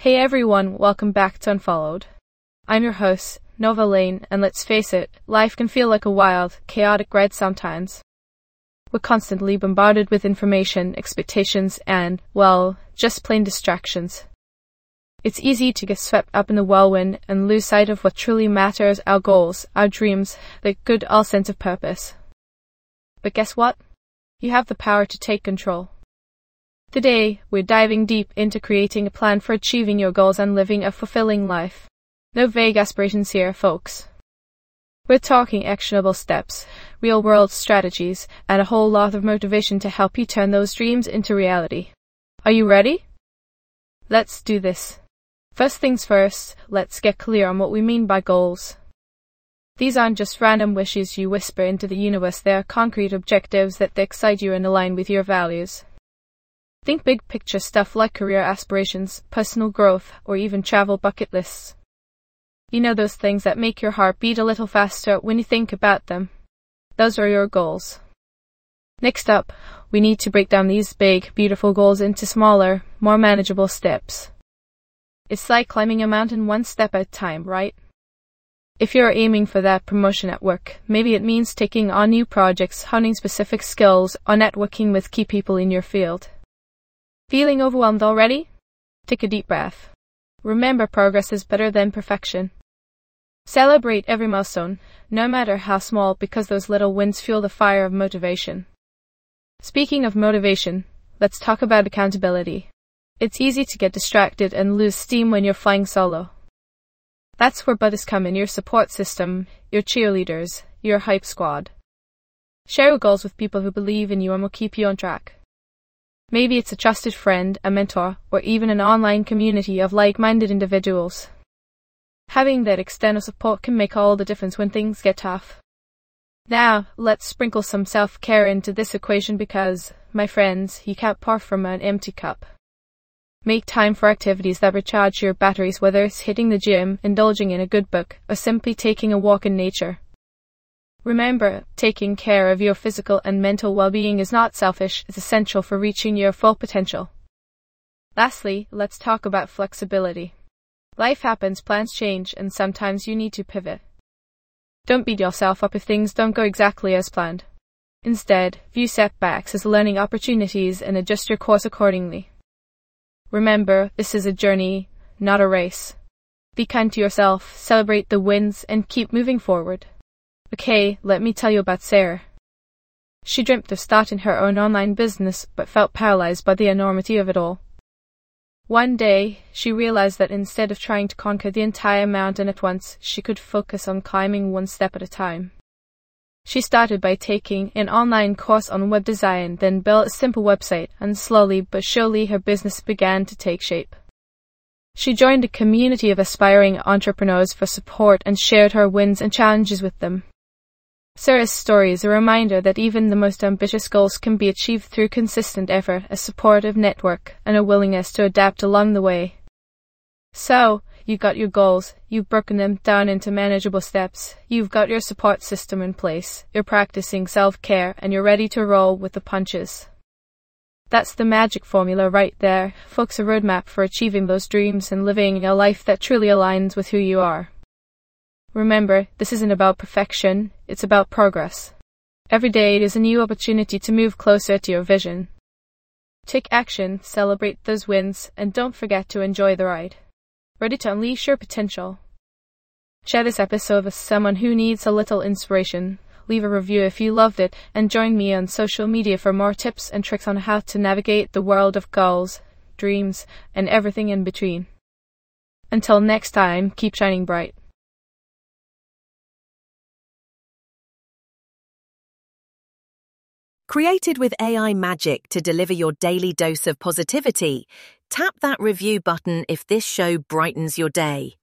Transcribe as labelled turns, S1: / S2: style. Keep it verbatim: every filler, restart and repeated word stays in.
S1: Hey everyone, welcome back to Unfollowed. I'm your host, Nova Lane, and let's face it, life can feel like a wild, chaotic ride sometimes. We're constantly bombarded with information, expectations, and, well, just plain distractions. It's easy to get swept up in the whirlwind and lose sight of what truly matters, our goals, our dreams, the good all sense of purpose. But guess what? You have the power to take control. Today, we're diving deep into creating a plan for achieving your goals and living a fulfilling life. No vague aspirations here, folks. We're talking actionable steps, real-world strategies, and a whole lot of motivation to help you turn those dreams into reality. Are you ready? Let's do this. First things first, let's get clear on what we mean by goals. These aren't just random wishes you whisper into the universe, they are concrete objectives that excite you and align with your values. Think big picture stuff like career aspirations, personal growth, or even travel bucket lists. You know those things that make your heart beat a little faster when you think about them. Those are your goals. Next up, we need to break down these big, beautiful goals into smaller, more manageable steps. It's like climbing a mountain one step at a time, right? If you're aiming for that promotion at work, maybe it means taking on new projects, honing specific skills, or networking with key people in your field. Feeling overwhelmed already? Take a deep breath. Remember, progress is better than perfection. Celebrate every milestone, no matter how small, because those little wins fuel the fire of motivation. Speaking of motivation, let's talk about accountability. It's easy to get distracted and lose steam when you're flying solo. That's where buddies come in, your support system, your cheerleaders, your hype squad. Share your goals with people who believe in you and will keep you on track. Maybe it's a trusted friend, a mentor, or even an online community of like-minded individuals. Having that external support can make all the difference when things get tough. Now, let's sprinkle some self-care into this equation because, my friends, you can't pour from an empty cup. Make time for activities that recharge your batteries, whether it's hitting the gym, indulging in a good book, or simply taking a walk in nature. Remember, taking care of your physical and mental well-being is not selfish, it's essential for reaching your full potential. Lastly, let's talk about flexibility. Life happens, plans change, and sometimes you need to pivot. Don't beat yourself up if things don't go exactly as planned. Instead, view setbacks as learning opportunities and adjust your course accordingly. Remember, this is a journey, not a race. Be kind to yourself, celebrate the wins, and keep moving forward. Okay, let me tell you about Sarah. She dreamt of starting her own online business, but felt paralyzed by the enormity of it all. One day, she realized that instead of trying to conquer the entire mountain at once, she could focus on climbing one step at a time. She started by taking an online course on web design, then built a simple website, and slowly but surely her business began to take shape. She joined a community of aspiring entrepreneurs for support and shared her wins and challenges with them. Sarah's story is a reminder that even the most ambitious goals can be achieved through consistent effort, a supportive network, and a willingness to adapt along the way. So, you got your goals, you've broken them down into manageable steps, you've got your support system in place, you're practicing self-care, and you're ready to roll with the punches. That's the magic formula right there, folks, a roadmap for achieving those dreams and living a life that truly aligns with who you are. Remember, this isn't about perfection, it's about progress. Every day is a new opportunity to move closer to your vision. Take action, celebrate those wins, and don't forget to enjoy the ride. Ready to unleash your potential? Share this episode with someone who needs a little inspiration. Leave a review if you loved it, and join me on social media for more tips and tricks on how to navigate the world of goals, dreams, and everything in between. Until next time, keep shining bright.
S2: Created with A I magic to deliver your daily dose of positivity, tap that review button if this show brightens your day.